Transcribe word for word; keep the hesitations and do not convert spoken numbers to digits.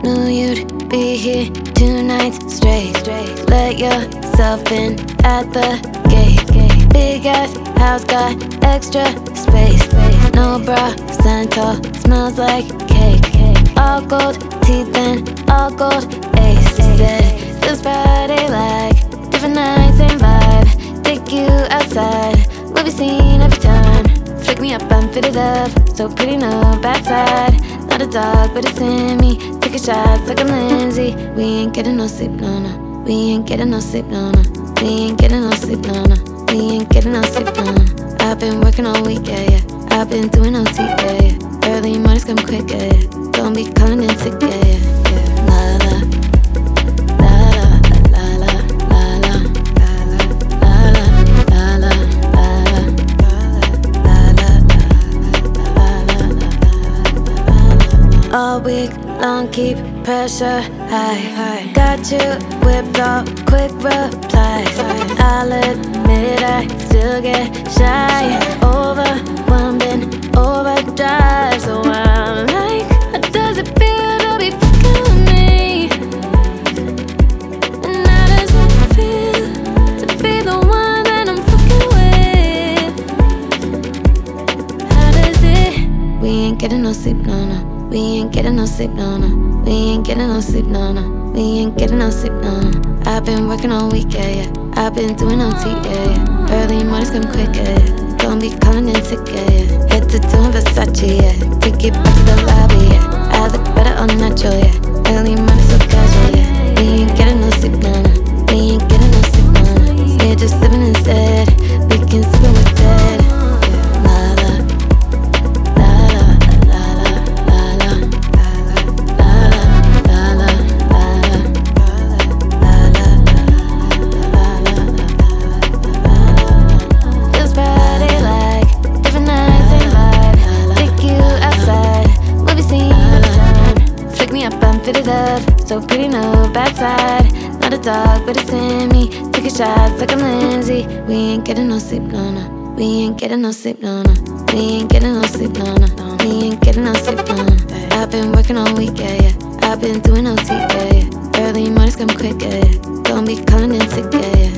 Knew you'd be here two nights straight. Let yourself in at the gate. Big ass house got extra space. No bra, Santal, smells like cake. All gold teeth and all gold ace. Said feels Friday like different nights, same vibe. Take you outside, we'll be seen every time. Flick me up, I'm fitted up, so pretty, no bad side. Not a dog, but it's in me. Take a shot like I'm Lindsay. We ain't getting no sleep, no, no. We ain't getting no sleep, no, no. We ain't getting no sleep, no, no. We ain't getting no sleep, no, no. I've been working all week, yeah, yeah. I've been doing O T, yeah, yeah. Early mornings come quick, yeah, yeah. Don't be calling in sick, yeah, yeah, yeah. La la, la la, la la, la la, la la, la la, la la. All week long, keep pressure high. Got you whipped up, quick replies. I'll admit I still get shy. Overwhelmed in overdrive. So I'm like, how does it feel to be fucking with me? And how does it feel to be the one that I'm fucking with? How does it? We ain't getting no sleep, no, no. We ain't getting no sleep, no, no. We ain't getting no sleep, no, no. We ain't getting no sleep, no, no. I've been working all week, yeah, yeah. I've been doing O T, yeah, yeah. Early mornings come quick, yeah, yeah. Don't be calling in sick, yeah, yeah. Head to toe in Versace, yeah. Take it back to the lobby, yeah. I look better all natural, yeah. Early mornings so casual, yeah. We ain't getting no sleep, no, no. We ain't getting no sleep, no, no. We're just living instead. We can sleep when we're dead. Fitted up, so pretty, no bad side. Not a dog, but it's in me. Take a shot like I'm Lindsay. We ain't getting no sleep, no, no. We ain't getting no sleep, no, no. We ain't getting no sleep, no, no. We ain't getting no sleep, no, no. I've been working all week, yeah, yeah. I've been doing O T, yeah, yeah. Early mornings come quick, yeah, yeah. Don't be calling in sick, yeah, yeah.